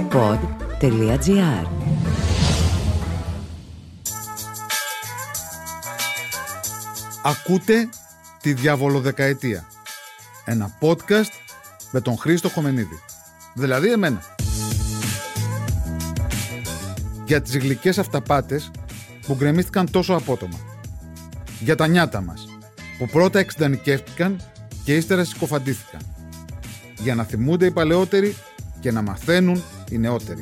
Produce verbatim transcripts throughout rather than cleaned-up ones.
pod τελεία gr. Ακούτε τη Διαβολοδεκαετία, ένα podcast με τον Χρήστο Χομενίδη, δηλαδή εμένα. Για τις γλυκές αυταπάτες που γκρεμίστηκαν τόσο απότομα. Για τα νιάτα μας, που πρώτα εξντανικεύτηκαν και ύστερα συκοφαντήθηκαν. Για να θυμούνται οι παλαιότεροι και να μαθαίνουν οι νεότεροι.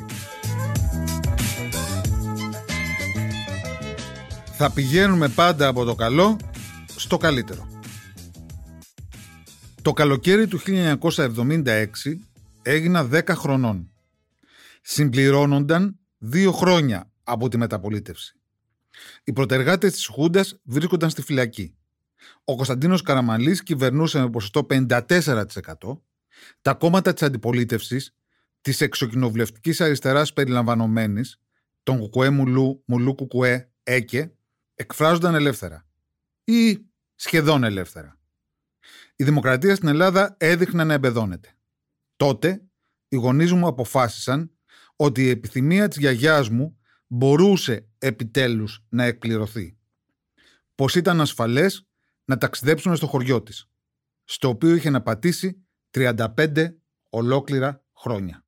Θα πηγαίνουμε πάντα από το καλό στο καλύτερο. Το καλοκαίρι του χίλια εννιακόσια εβδομήντα έξι έγινα δέκα χρονών. Συμπληρώνονταν δύο χρόνια από τη μεταπολίτευση. Οι προτεργάτες της Χούντας βρίσκονταν στη φυλακή. Ο Κωνσταντίνος Καραμανλής κυβερνούσε με ποσοστό πενήντα τέσσερα τοις εκατό. Τα κόμματα της αντιπολίτευσης, της εξοκοινοβουλευτικής αριστεράς περιλαμβανομένης, τον Κουκουέ Μουλού, Μουλού Κουκουέ, ΕΚΕ, εκφράζονταν ελεύθερα. Ή σχεδόν ελεύθερα. Η δημοκρατία στην Ελλάδα έδειχνε να εμπεδώνεται. Τότε, οι γονείς μου αποφάσισαν ότι η επιθυμία της γιαγιάς μου μπορούσε επιτέλους να εκπληρωθεί. Πως ήταν ασφαλές να ταξιδέψουμε στο χωριό της, στο οποίο είχε να πατήσει τριάντα πέντε ολόκληρα χρόνια.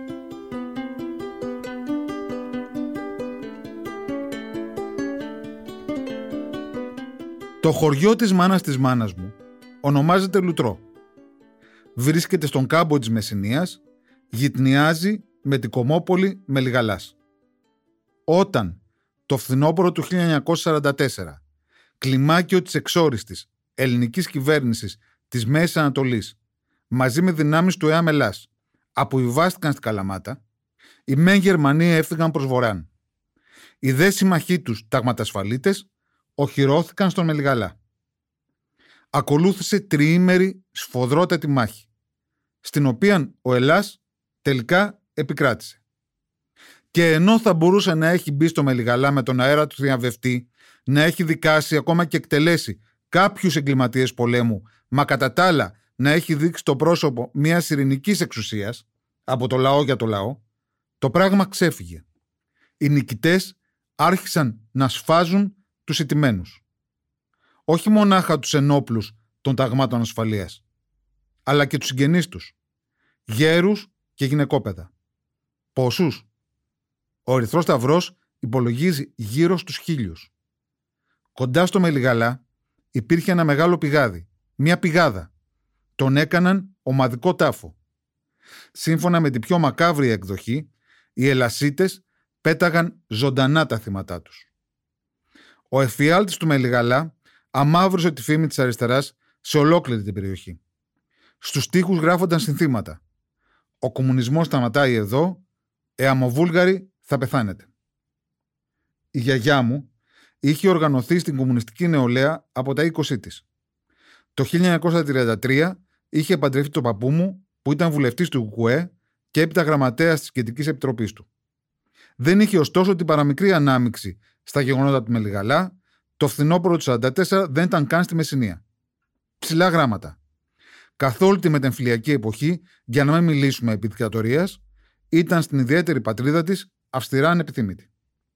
Το χωριό της μάνας της μάνας μου ονομάζεται Λουτρό. Βρίσκεται στον κάμπο της Μεσσηνίας, γειτνιάζει με την Κομμόπολη Μελιγαλάς. Όταν το φθινόπωρο του χίλια εννιακόσια σαράντα τέσσερα κλιμάκιο της εξόριστης ελληνικής κυβέρνησης της Μέσης Ανατολής μαζί με δυνάμεις του ΕΑΜ Ελλάς αποβιβάστηκαν στην Καλαμάτα, οι μεν Γερμανοί έφυγαν προς βορράν. Οι δε συμμαχοί τους ταγματασφαλίτες οχυρώθηκαν στον Μελιγαλά. Ακολούθησε τριήμερη σφοδρότατη μάχη, στην οποία ο Ελλάς τελικά επικράτησε. Και ενώ θα μπορούσε να έχει μπει στο Μελιγαλά με τον αέρα του θριαμβευτή, να έχει δικάσει ακόμα και εκτελέσει κάποιους εγκληματίες πολέμου, μα κατά τα άλλα να έχει δείξει το πρόσωπο μιας ειρηνικής εξουσίας, από το λαό για το λαό, το πράγμα ξέφυγε. Οι νικητές άρχισαν να σφάζουν τους ηττημένους. Όχι μονάχα τους ενόπλους των ταγμάτων ασφαλείας, αλλά και τους συγγενείς τους, γέρους και γυναικόπαιδα. Πόσους? Ο Ερυθρός Σταυρός υπολογίζει γύρω στους χίλιους. Κοντά στο Μελιγαλά υπήρχε ένα μεγάλο πηγάδι, μια πηγάδα. Τον έκαναν ομαδικό τάφο. Σύμφωνα με την πιο μακάβρια εκδοχή, οι Ελασίτες πέταγαν ζωντανά τα θύματά τους. Ο εφιάλτης του Μελιγαλά αμαύρωσε τη φήμη της αριστεράς σε ολόκληρη την περιοχή. Στους τοίχους γράφονταν συνθήματα. Ο κομμουνισμός σταματάει εδώ, εαμοβούλγαροι θα πεθάνετε. Η γιαγιά μου είχε οργανωθεί στην κομμουνιστική νεολαία από τα είκοσι της. Το χίλια εννιακόσια τριάντα τρία είχε παντρευτεί τον παππού μου, που ήταν βουλευτής του Κουκουέ και έπειτα γραμματέας της Κεντρικής Επιτροπής του. Δεν είχε ωστόσο την παραμικρή ανάμειξη στα γεγονότα του Μελιγαλά. Το φθινόπωρο του σαράντα τέσσερα δεν ήταν καν στη Μεσσηνία. Ψηλά γράμματα. Καθ' όλη τη μετεμφυλιακή εποχή, για να μην μιλήσουμε επί δικτατορίας, ήταν στην ιδιαίτερη πατρίδα της αυστηρά ανεπιθύμητη.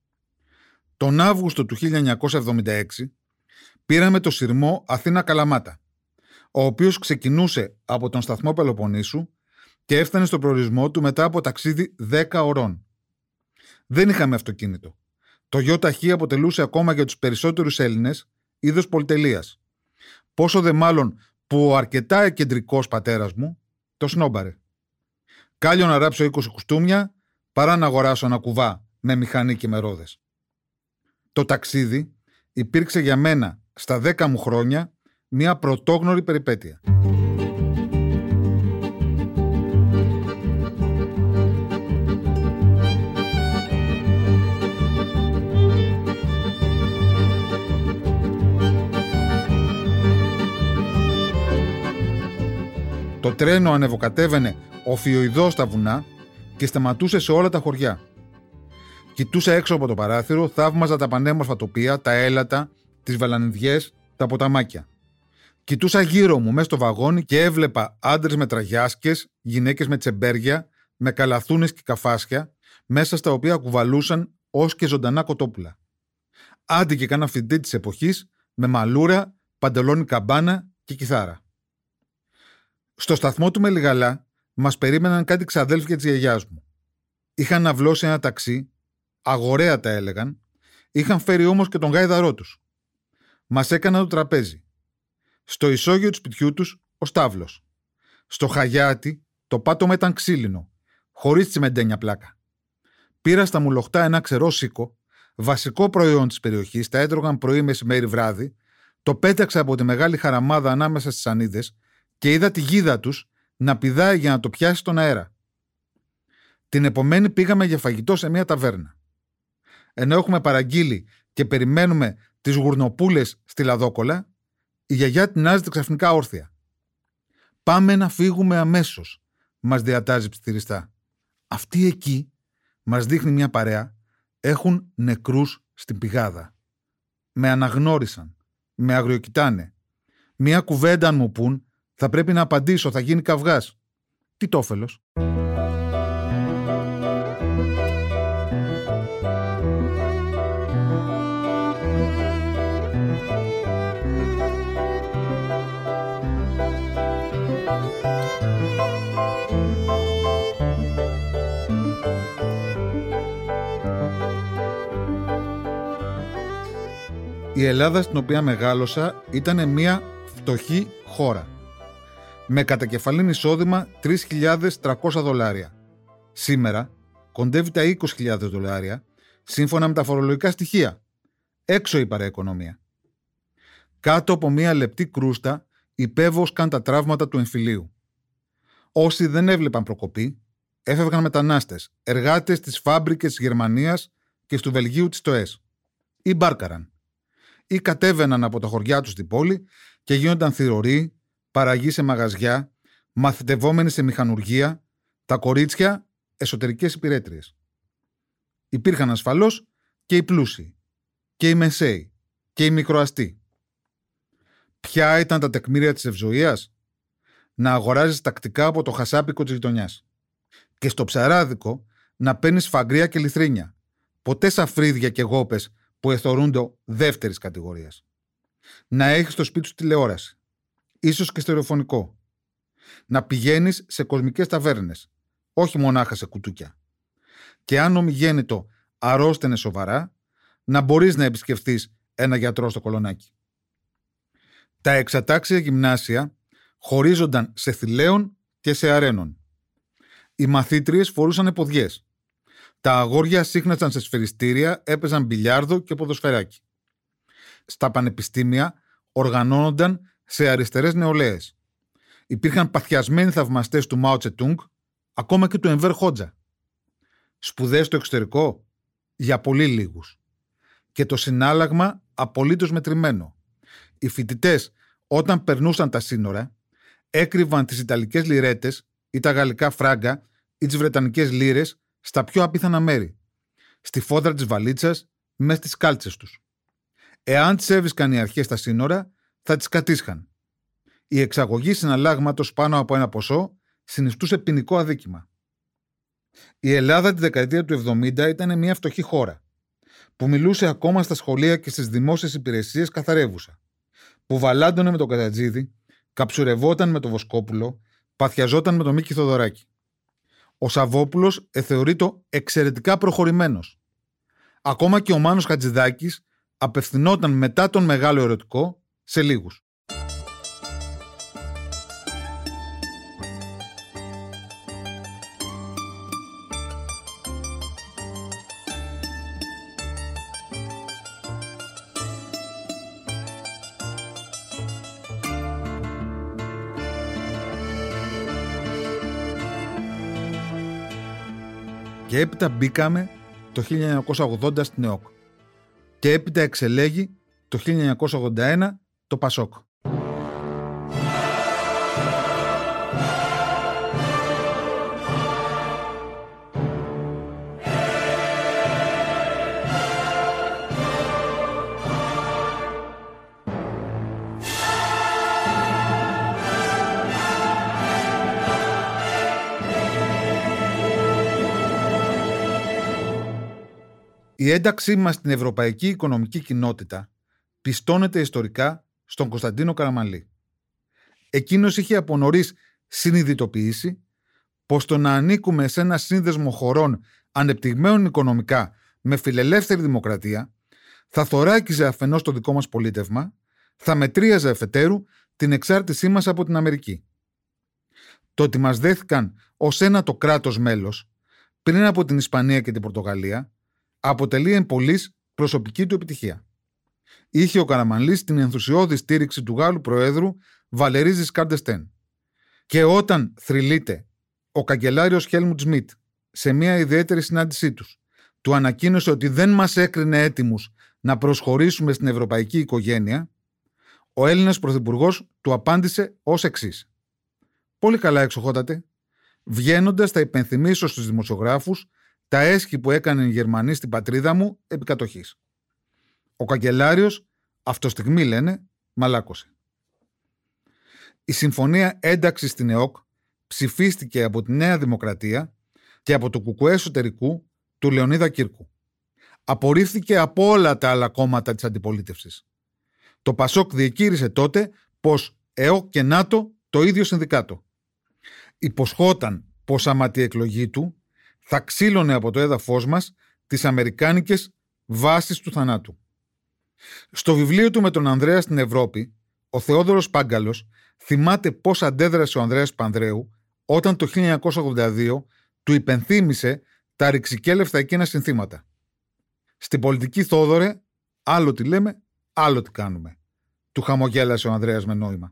Τον Αύγουστο του χίλια εννιακόσια εβδομήντα έξι πήραμε το σειρμό Αθήνα-Καλαμάτα, ο οποίος ξεκινούσε από τον σταθμό Πελοποννήσου και έφτανε στον προορισμό του μετά από ταξίδι δέκα ωρών. Δεν είχαμε αυτοκίνητο. Το ΙΧ αποτελούσε ακόμα για τους περισσότερους Έλληνες είδος πολυτελείας. Πόσο δε μάλλον που ο αρκετά εκκεντρικός πατέρας μου το σνόμπαρε. Κάλιο να ράψω είκοσι κουστούμια παρά να αγοράσω ένα κουβά με μηχανή και με ρόδες. Το ταξίδι υπήρξε για μένα στα δέκα μου χρόνια μια πρωτόγνωρη περιπέτεια. Το τρένο ανεβοκατέβαινε οφιοειδώς στα βουνά και σταματούσε σε όλα τα χωριά. Κοιτούσα έξω από το παράθυρο, θαύμαζα τα πανέμορφα τοπία, τα έλατα, τις βαλανιδιές, τα ποταμάκια. Κοιτούσα γύρω μου μέσα στο βαγόνι και έβλεπα άντρες με τραγιάσκες, γυναίκες με τσεμπέρια, με καλαθούνες και καφάσια, μέσα στα οποία κουβαλούσαν ως και ζωντανά κοτόπουλα. Άντε και κάνα φοιτητή της εποχής, με μαλούρα, παντελόνι καμπάνα και κιθάρα. Στο σταθμό του Μελιγαλά μας περίμεναν κάτι ξαδέλφια της γιαγιάς μου. Είχαν αυλώσει ένα ταξί, αγοραία τα έλεγαν, είχαν φέρει όμως και τον γάιδαρό τους. Μας έκαναν το τραπέζι. Στο ισόγειο του σπιτιού τους, ο στάβλος. Στο χαγιάτι, το πάτωμα ήταν ξύλινο, χωρίς τσιμεντένια πλάκα. Πήρα στα μουλοχτά ένα ξερό σίκο, βασικό προϊόν της περιοχής, τα έτρωγαν πρωί, μεσημέρι, βράδυ, το πέταξα από τη μεγάλη χαραμάδα ανάμεσα στις σανίδες και είδα τη γίδα τους να πηδάει για να το πιάσει στον αέρα. Την επομένη πήγαμε για φαγητό σε μια ταβέρνα. Ενώ έχουμε παραγγείλει και περιμένουμε τις γουρνοπούλες στη Λαδόκολα, η γιαγιά τεινάζεται ξαφνικά όρθια. «Πάμε να φύγουμε αμέσως», μας διατάζει ψιθυριστά. Αυτοί εκεί, μας δείχνει μια παρέα, έχουν νεκρούς στην πηγάδα. Με αναγνώρισαν, με αγριοκοιτάνε. Μια κουβέντα αν μου πουν, θα πρέπει να απαντήσω, θα γίνει καυγάς. Τι τόφελος. Η Ελλάδα στην οποία μεγάλωσα ήταν μια φτωχή χώρα. Με κατακεφαλήν εισόδημα τρεις χιλιάδες τριακόσια δολάρια. Σήμερα κοντεύει τα είκοσι χιλιάδες δολάρια, σύμφωνα με τα φορολογικά στοιχεία. Έξω η παραοικονομία. Κάτω από μια λεπτή κρούστα υπέβοσκαν τα τραύματα του εμφυλίου. Όσοι δεν έβλεπαν προκοπή, έφευγαν μετανάστες, εργάτες της φάμπρικες της Γερμανίας και του Βελγίου της ΤΟΕΣ. Ή μπάρκαραν. Ή κατέβαιναν από τα χωριά τους στην πόλη και γίνονταν θηροροί, παραγοί σε μαγαζιά, μαθητευόμενοι σε μηχανουργία, τα κορίτσια εσωτερικές υπηρέτριες. Υπήρχαν ασφαλώς και οι πλούσιοι, και οι μεσαίοι, και οι μικροαστοί. Ποια ήταν τα τεκμήρια της ευζοίας? Να αγοράζεις τακτικά από το χασάπικο της γειτονιάς. Και στο ψαράδικο να παίρνεις φαγκρία και λιθρίνια. Ποτέ σαφρίδια και γόπες που εθωρούνται δεύτερης κατηγορίας. Να έχεις στο σπίτι σου τηλεόραση, ίσως και στερεοφωνικό. Να πηγαίνεις σε κοσμικές ταβέρνες, όχι μονάχα σε κουτούκια. Και αν ομιγέννητο αρρώστενε σοβαρά, να μπορείς να επισκεφθείς ένα γιατρό στο Κολονάκι. Τα εξατάξια γυμνάσια χωρίζονταν σε θηλαίων και σε αρένων. Οι μαθήτριες φορούσαν ποδιές. Τα αγόρια σύχναζαν σε σφαιριστήρια, έπαιζαν μπιλιάρδο και ποδοσφαιράκι. Στα πανεπιστήμια οργανώνονταν σε αριστερές νεολαίες. Υπήρχαν παθιασμένοι θαυμαστές του Μάο Τσετούγκ, ακόμα και του Ενβέρ Χότζα. Σπουδές στο εξωτερικό, για πολύ λίγους. Και το συνάλλαγμα απολύτως μετρημένο. Οι φοιτητές, όταν περνούσαν τα σύνορα, έκρυβαν τις ιταλικές λιρέτες ή τα γαλλικά φράγκα ή τις βρετανικές λίρες στα πιο απίθανα μέρη, στη φόδρα της βαλίτσας, μες στις κάλτσες τους. Εάν τις έβρισκαν οι αρχές στα σύνορα, θα τις κατήσχαν. Η εξαγωγή συναλλάγματος πάνω από ένα ποσό συνιστούσε ποινικό αδίκημα. Η Ελλάδα τη δεκαετία του εβδομήντα ήταν μια φτωχή χώρα, που μιλούσε ακόμα στα σχολεία και στις δημόσιες υπηρεσίες καθαρεύουσα, που βαλάντωνε με τον Κατατζίδη, καψουρευόταν με τον Βοσκόπουλο, παθιαζόταν με τον Μίκη Θοδωράκη. Ο Σαββόπουλος εθεωρείται εξαιρετικά προχωρημένος. Ακόμα και ο Μάνος Χατζηδάκης απευθυνόταν μετά τον μεγάλο ερωτικό σε λίγους. Και έπειτα μπήκαμε το χίλια εννιακόσια ογδόντα στην ΕΟΚ. Και έπειτα εξελέγει το χίλια εννιακόσια ογδόντα ένα το ΠΑΣΟΚ. Η ένταξή μας στην Ευρωπαϊκή Οικονομική Κοινότητα πιστώνεται ιστορικά στον Κωνσταντίνο Καραμανλή. Εκείνος είχε από νωρίς συνειδητοποιήσει πως το να ανήκουμε σε ένα σύνδεσμο χωρών ανεπτυγμένων οικονομικά με φιλελεύθερη δημοκρατία θα θωράκιζε αφενός το δικό μας πολίτευμα, θα μετρίαζε αφετέρου την εξάρτησή μας από την Αμερική. Το ότι μας δέθηκαν ως ένα το κράτος μέλος πριν από την Ισπανία και την Πορτογαλία αποτελεί εν πολλοίς προσωπική του επιτυχία. Είχε ο Καραμανλής την ενθουσιώδη στήριξη του Γάλλου Προέδρου Βαλερί Ζισκάρ ντ'Εστέν. Και όταν θρυλείται ο καγκελάριος Χέλμουντ Σμιτ σε μια ιδιαίτερη συνάντησή τους, του ανακοίνωσε ότι δεν μας έκρινε έτοιμους να προσχωρήσουμε στην ευρωπαϊκή οικογένεια, ο Έλληνας πρωθυπουργός του απάντησε ως εξής. «Πολύ καλά, εξοχότατε. Βγαίνοντας θα υπενθυμίσω στους δημοσιογράφους τα έσχη που έκαναν οι Γερμανοί στην πατρίδα μου επί κατοχής». Ο καγκελάριος, αυτοστιγμή λένε, μαλάκωσε. Η συμφωνία ένταξης στην ΕΟΚ ψηφίστηκε από τη Νέα Δημοκρατία και από το Κουκουέ Εσωτερικού του Λεωνίδα Κύρκου. Απορρίφθηκε από όλα τα άλλα κόμματα της αντιπολίτευσης. Το Πασόκ διεκήρυσε τότε πως ΕΟΚ και ΝΑΤΟ το ίδιο συνδικάτο. Υποσχόταν πως άμα τη εκλογή του θα ξύλωνε από το έδαφος μας τις αμερικάνικες βάσεις του θανάτου. Στο βιβλίο του με τον Ανδρέα στην Ευρώπη, ο Θεόδωρος Πάγκαλος θυμάται πώς αντέδρασε ο Ανδρέας Πανδρέου όταν το χίλια εννιακόσια ογδόντα δύο του υπενθύμησε τα ρηξικέλευτα εκείνα συνθήματα. «Στην πολιτική, Θόδωρε, άλλο τι λέμε, άλλο τι κάνουμε», του χαμογέλασε ο Ανδρέας με νόημα.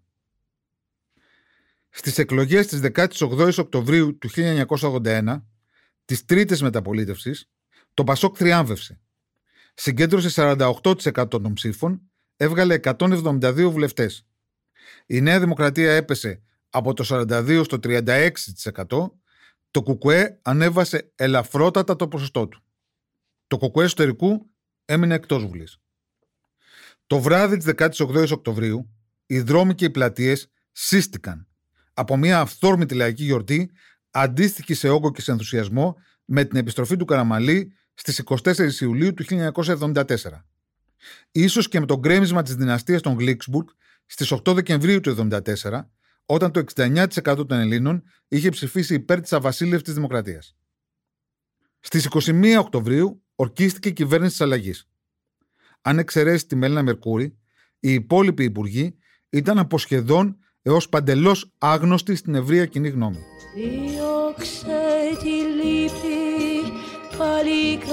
Στις εκλογές της δεκάτη όγδοη Οκτωβρίου του χίλια εννιακόσια ογδόντα ένα, της τρίτης μεταπολίτευσης, το Πασόκ θριάμβευσε. Συγκέντρωσε σαράντα οκτώ τοις εκατό των ψήφων, έβγαλε εκατόν εβδομήντα δύο βουλευτές. Η Νέα Δημοκρατία έπεσε από το σαράντα δύο στο τριάντα έξι τοις εκατό, το Κουκουέ ανέβασε ελαφρότατα το ποσοστό του. Το Κουκουέ Εσωτερικού έμεινε εκτός βουλής. Το βράδυ της δεκάτη όγδοη Οκτωβρίου, οι δρόμοι και οι πλατείες σύστηκαν από μια αυθόρμητη λαϊκή γιορτή, αντίστοιχη σε όγκο και σε ενθουσιασμό με την επιστροφή του Καραμανλή στις εικοστή τέταρτη Ιουλίου του χίλια εννιακόσια εβδομήντα τέσσερα. Ίσως και με το γκρέμισμα της δυναστείας των Γκλίξμπουργκ στις οκτώ Δεκεμβρίου του εβδομήντα τέσσερα, όταν το εξήντα εννέα τοις εκατό των Ελλήνων είχε ψηφίσει υπέρ της αβασίλευτης δημοκρατίας. Στις είκοσι μία Οκτωβρίου ορκίστηκε η κυβέρνηση της αλλαγής. Αν εξαιρέσει τη Μέλινα Μερκούρη, οι υπόλοιποι υπουργοί ήταν από σχεδόν έως παντελώς άγνωστοι στην ευρεία κοινή γνώμη. Διώξε τη λύπη, παλικάρι,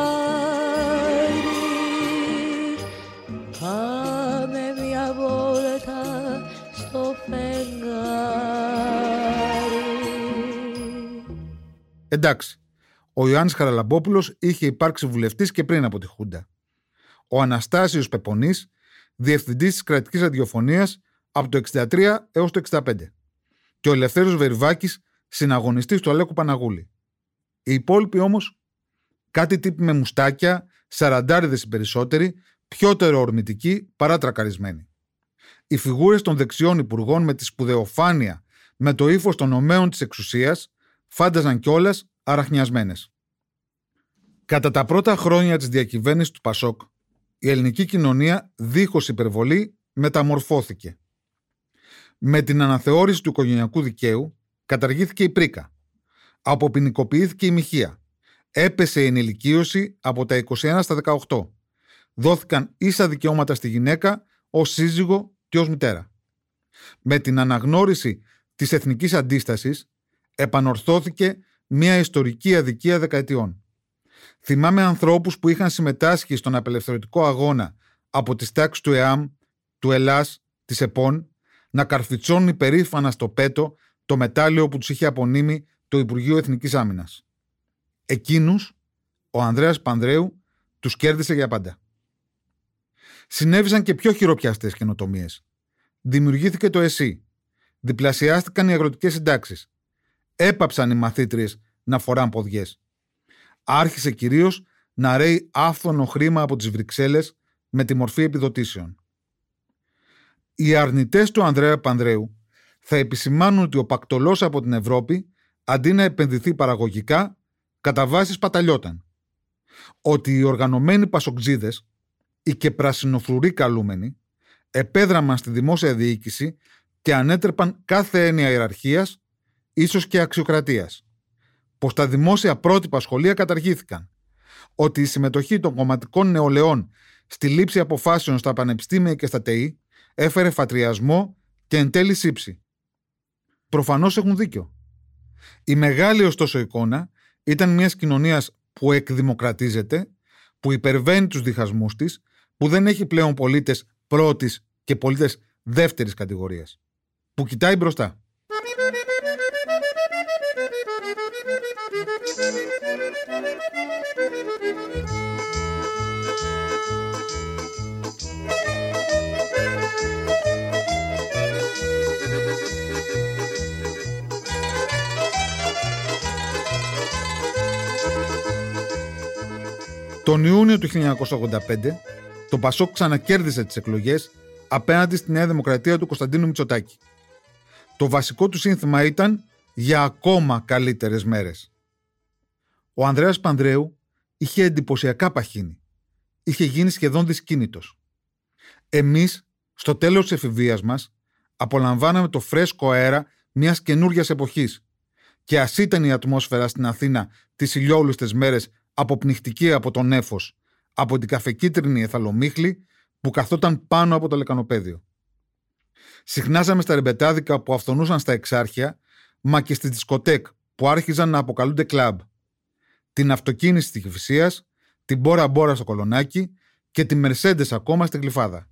πάμε μια βόλτα στο φεγγάρι. Εντάξει, ο Ιωάννης Χαραλαμπόπουλος είχε υπάρξει βουλευτής και πριν από τη Χούντα. Ο Αναστάσιος Πεπονής, διευθυντής της κρατικής ραδιοφωνίας από το εξήντα τρία έως το εξήντα πέντε. Και ο Ελευθέριος Βερβάκης, συναγωνιστής του Αλέκου Παναγούλη. Οι υπόλοιποι όμως, κάτι τύποι με μουστάκια, σαραντάριδες οι περισσότεροι, πιότερο ορμητικοί παρά τρακαρισμένοι. Οι φιγούρες των δεξιών υπουργών με τη σπουδαιοφάνεια, με το ύφος των ομέων της εξουσίας, φάνταζαν κιόλας αραχνιασμένες. Κατά τα πρώτα χρόνια της διακυβέρνησης του Πασόκ, η ελληνική κοινωνία δίχως υπερβολή μεταμορφώθηκε. Με την αναθεώρηση του οικογενειακού δικαίου καταργήθηκε η πρίκα. Αποποινικοποιήθηκε η μοιχεία. Έπεσε η ενηλικίωση από τα είκοσι ένα στα δεκαοκτώ. Δόθηκαν ίσα δικαιώματα στη γυναίκα ως σύζυγο και ως μητέρα. Με την αναγνώριση της εθνικής αντίστασης επανορθώθηκε μια ιστορική αδικία δεκαετιών. Θυμάμαι ανθρώπους που είχαν συμμετάσχει στον απελευθερωτικό αγώνα από τις τάξεις του ΕΑΜ, του ΕΛΑΣ, της ΕΠΟΝ, να καρφιτσώνουν υπερήφανα στο πέτο το μετάλλιο που τους είχε απονείμει το Υπουργείο Εθνικής Άμυνας. Εκείνους, ο Ανδρέας Πανδρέου τους κέρδισε για πάντα. Συνέβησαν και πιο χειροπιαστές καινοτομίες. Δημιουργήθηκε το ΕΣΥ. Διπλασιάστηκαν οι αγροτικές συντάξεις. Έπαψαν οι μαθήτριες να φοράν ποδιές. Άρχισε κυρίως να ρέει άφθονο χρήμα από τις Βρυξέλλες με τη μορφή επιδοτήσεων. Οι αρνητές του Ανδρέα Πανδρέου θα επισημάνουν ότι ο πακτολός από την Ευρώπη, αντί να επενδυθεί παραγωγικά, κατά βάση σπαταλιόταν. ότι οι οργανωμένοι πασοκτζίδες, οι και πρασινοφρουροί καλούμενοι, επέδραμαν στη δημόσια διοίκηση και ανέτρεπαν κάθε έννοια ιεραρχίας, ίσως και αξιοκρατίας. Πως τα δημόσια πρότυπα σχολεία καταργήθηκαν. Ότι η συμμετοχή των κομματικών νεολαιών στη λήψη αποφάσεων στα πανεπιστήμια και στα ΤΕΗ έφερε φατριασμό και εν τέλει σύψη. Προφανώς έχουν δίκιο. Η μεγάλη ωστόσο εικόνα ήταν μιας κοινωνίας που εκδημοκρατίζεται, που υπερβαίνει τους διχασμούς της, που δεν έχει πλέον πολίτες πρώτης και πολίτες δεύτερης κατηγορίας, που κοιτάει μπροστά. Τον Ιούνιο του χίλια εννιακόσια ογδόντα πέντε το Πασόκ ξανακέρδισε τις εκλογές απέναντι στη Νέα Δημοκρατία του Κωνσταντίνου Μητσοτάκη. Το βασικό του σύνθημα ήταν «Για ακόμα καλύτερες μέρες». Ο Ανδρέας Πανδρέου είχε εντυπωσιακά παχύνει. Είχε γίνει σχεδόν δυσκίνητος. Εμείς, στο τέλος της εφηβείας μας, απολαμβάναμε το φρέσκο αέρα μιας καινούριας εποχής και ας ήταν η ατμόσφαιρα στην Αθήνα τις ηλιόλουστες μέρες αποπνιχτική από τον νέφος, από την καφεκίτρινη εθαλομίχλη που καθόταν πάνω από το λεκανοπέδιο. Συχνάζαμε στα ρεμπετάδικα που αυθονούσαν στα εξάρχεια, μα και στη δισκοτέκ που άρχιζαν να αποκαλούνται κλαμπ. Την αυτοκίνηση στη Κηφισίας, την Μπόρα Μπόρα στο Κολονάκι και τη Μερσέντες ακόμα στη Γλυφάδα.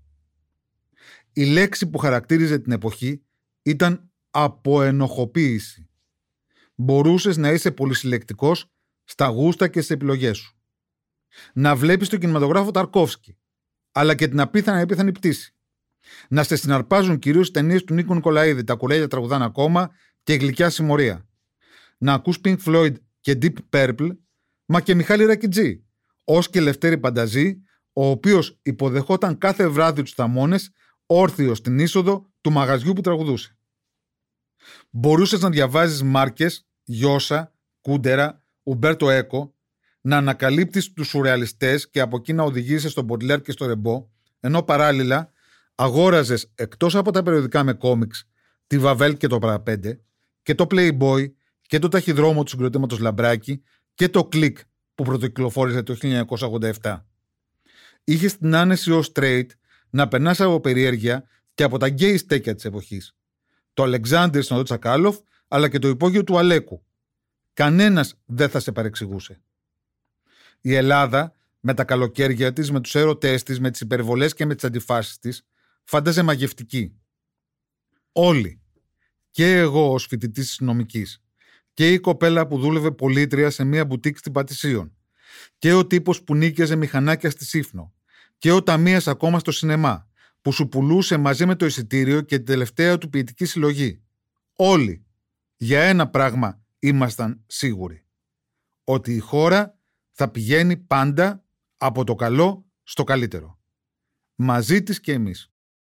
Η λέξη που χαρακτήριζε την εποχή ήταν αποενοχοποίηση. Μπορούσες να είσαι πολυσυλλεκτικός στα γούστα και στις επιλογές σου. Να βλέπεις τον κινηματογράφο Ταρκόφσκι, αλλά και την απίθανα επίθανη πτήση. Να σε συναρπάζουν κυρίως οι ταινίες του Νίκου Νικολαίδη, τα κουρέλια τραγουδάν ακόμα και η γλυκιά συμμορία. Να ακούς Pink Floyd και Deep Purple, μα και Μιχάλη Ρακιτζή, ως και Λευτέρη Πανταζή, ο οποίος υποδεχόταν κάθε βράδυ τους θαμώνες όρθιος στην είσοδο του μαγαζιού που τραγουδούσε. Μπορούσες να διαβάζεις Μάρκες, Γιώσα, Κούντερα, Ουμπέρτο Έκο, να ανακαλύπτεις τους σουρεαλιστές και από εκεί να οδηγήσεις στον Μποντλέρ και στο Ρεμπό, ενώ παράλληλα αγόραζες εκτός από τα περιοδικά με κόμιξ, τη Βαβέλ και το Παραπέντε, και το Playboy και το ταχυδρόμο του συγκροτήματος Λαμπράκη και το Click που πρωτοκυκλοφόρησε το χίλια εννιακόσια ογδόντα επτά. Είχες την άνεση ως straight να περνάς από περιέργεια και από τα γκέι στέκια της εποχής. Το Αλεξάνδρ στον Τσακάλοφ, αλλά και το υπόγειο του Αλέκου. Κανένας δεν θα σε παρεξηγούσε. Η Ελλάδα, με τα καλοκαίρια της, με τους έρωτές της, με τις υπερβολές και με τις αντιφάσεις της, φάνταζε μαγευτική. Όλοι, και εγώ ως φοιτητής της νομικής, και η κοπέλα που δούλευε πολίτρια σε μία μπουτίκ στην Πατησίων, και ο τύπος που νίκιαζε μηχανάκια στη Σύφνο, και ο ταμείας ακόμα στο σινεμά, που σου πουλούσε μαζί με το εισιτήριο και την τελευταία του ποιητική συλλογή. Όλοι, για ένα πράγμα ήμασταν σίγουροι. Ότι η χώρα θα πηγαίνει πάντα από το καλό στο καλύτερο. Μαζί της και εμείς.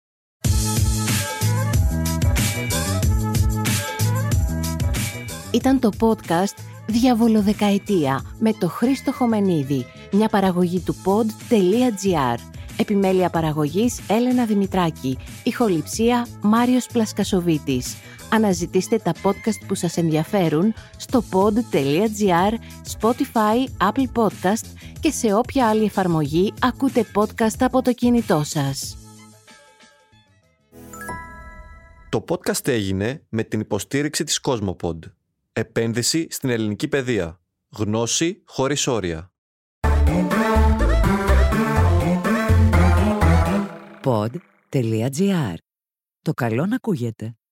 Ήταν το podcast «Διαβολοδεκαετία» με το Χρήστο Χομενίδη, μια παραγωγή του pod.gr. Επιμέλεια παραγωγής Έλενα Δημητράκη. Ηχοληψία Μάριος Πλασκασοβίτης. Αναζητήστε τα podcast που σας ενδιαφέρουν στο pod.gr, Spotify, Apple Podcast και σε όποια άλλη εφαρμογή ακούτε podcast από το κινητό σας. Το podcast έγινε με την υποστήριξη της Cosmopod. Επένδυση στην ελληνική παιδεία. Γνώση χωρίς όρια. pod.gr. Το καλό να ακούγεται.